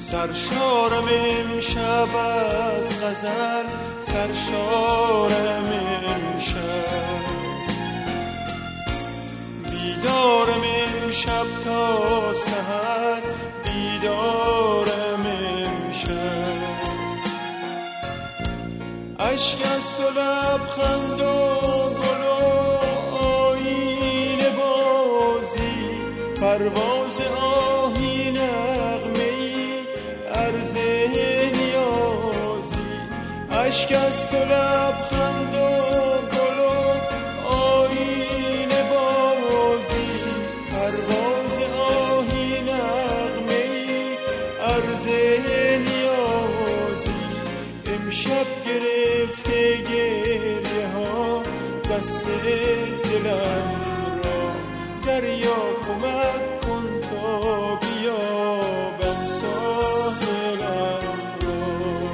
سرشارم امشب از غزل، سرشارم امشب، بیدارم امشب تا سحر، بیدارم امشب. اشک از تو لبخند و گل و آیین بازی، پرواز آهی نغمه‌ای عرض نیازی. اشک از تو لبخند و گل و آیین بازی، پرواز آهی نغمه‌ای عرض نیازی. امشب گرفته گریه ها دست دلم را، دریا کمک کن تا بیابم ساحلم را.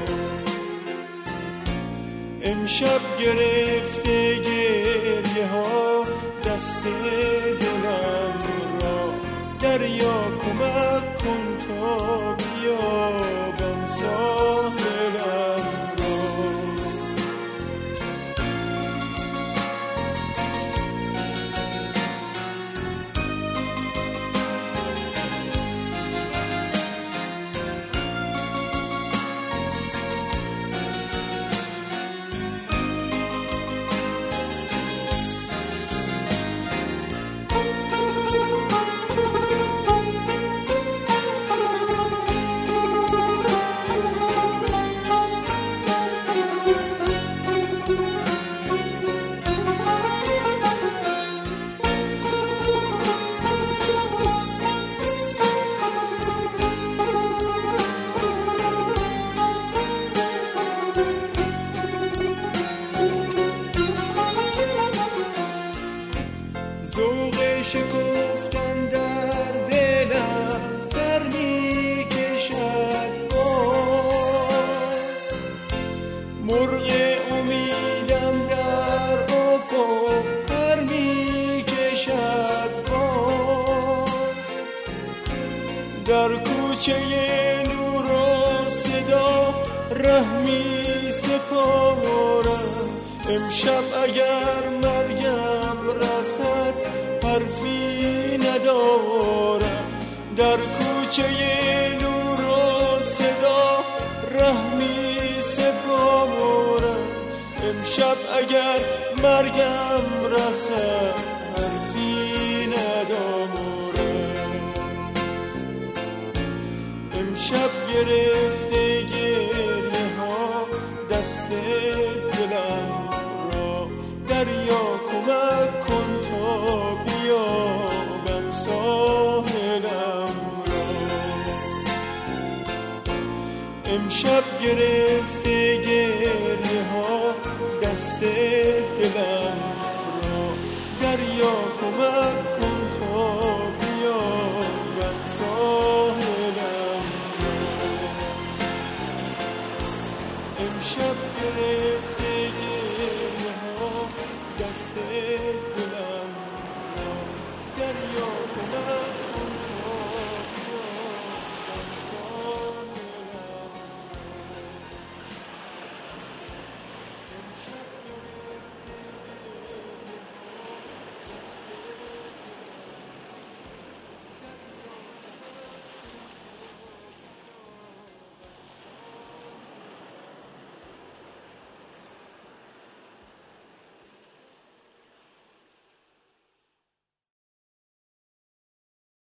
امشب گرفته گریه ها دست دلم را، دریا کمک کن تا بیابم ساحلم را. ذوق شکفتن در دلم سر می کشد باز، مرغ امیدم در افق پر می کشد باز. در کوچه نور و صدا ره می سپارم، امشب اگر مرگم رسد حرفی ندارم. در کوچه نور و صدا ره می سپارم، امشب اگر مرگم رسد حرفی ندارم. امشب گرفته گریه ها دست دلم را، دریا کمک کن تا بیابم ساحلم را. امشب گرفته گریه ها دست دلم را، دریا کمک کن تا بیابم ساحلم را. امشب گرفته